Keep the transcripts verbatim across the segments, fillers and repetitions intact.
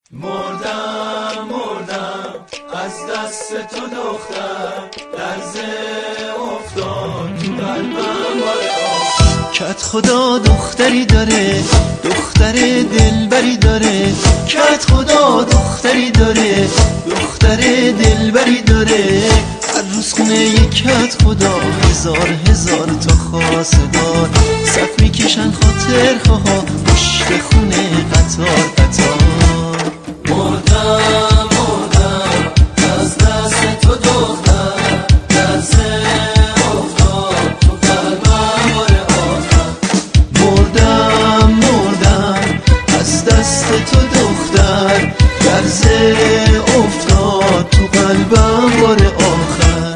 مردم مردم از دست تو دختر، لرزه افتاد تو قلبم باره. کت خدا دختری داره، دختر دلبری داره. کت خدا دختری داره، دختر دلبری داره. هر روز خونه یک کت خدا هزار هزار تا خواستگار. صف میکشن خاطر خواه پشت خونه قطار قطار. مردم مردم از دست تو دختر، لرزه افتاد تو قلبم باره آخر. مردم مردم از دست تو دختر، لرزه افتاد تو قلبم باره آخر.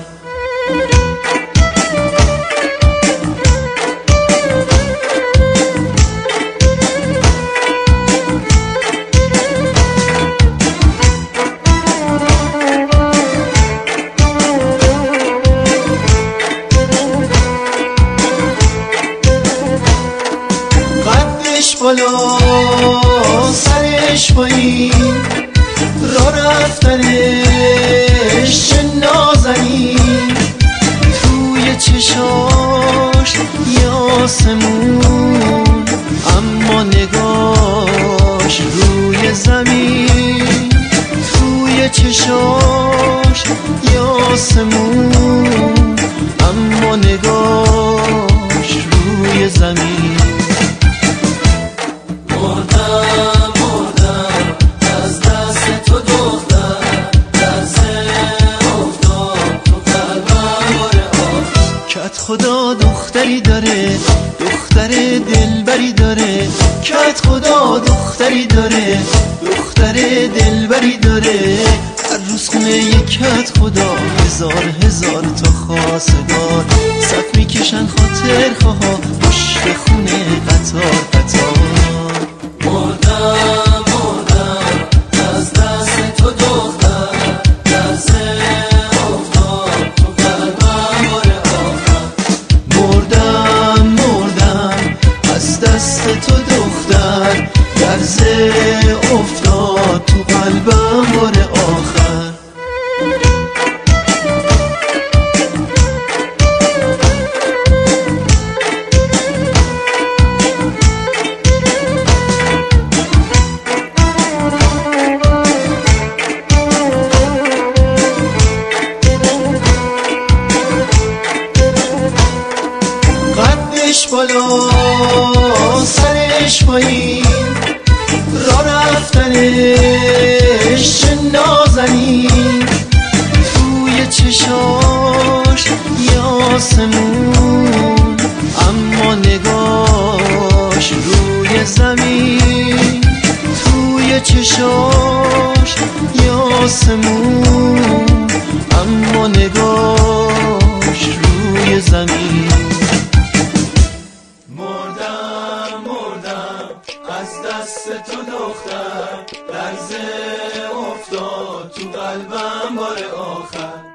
بالا سرش پایین، را رفتنش چه نازنین. توی چشاش یه آسمون، اما نگاش روی زمین. توی چشاش یه آسمون، اما نگاش روی زمین. مردم مردم از دست تو دختر، لرزه افتاد تو قلبم باره آخر. کت خدا دختری داره، دختر دلبری داره. کت خدا دختری داره، دختر دلبری داره. هر روز خونه یک کت خدا هزار هزار تا خواستگار. صف میکشن خاطر خواه پشت خونه قطار قطار. مردم مردم از دست تو دختر، لرزه افتاد تو قلبم باره آخر. مردم مردم از دست تو دختر، لرزه افتاد تو قلبم باره آخر. بالا سرش پایین، را رفتنش چه نازنین. توی چشاش یه آسمون، اما نگاش روی زمین. توی چشاش یه آسمون، اما نگاش روی زمین. از دست تو دختر، لرزه افتاد تو قلبم باره آخر.